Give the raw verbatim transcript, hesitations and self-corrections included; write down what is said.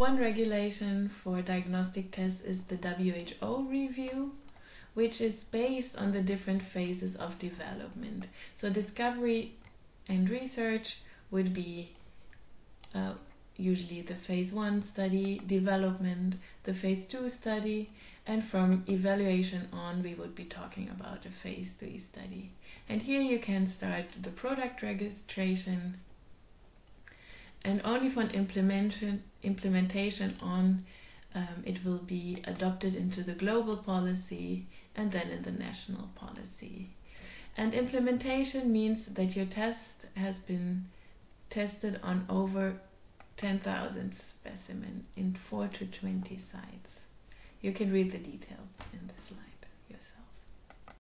One regulation for diagnostic tests is the W H O review, which is based on the different phases of development. So discovery and research would be uh, usually the phase one study, development, the phase two study, and from evaluation on we would be talking about a phase three study. And here you can start the product registration, and only for implementation, implementation on um, it will be adopted into the global policy and then in the national policy. And implementation means that your test has been tested on over ten thousand specimens in four to twenty sites. You can read the details in the slide.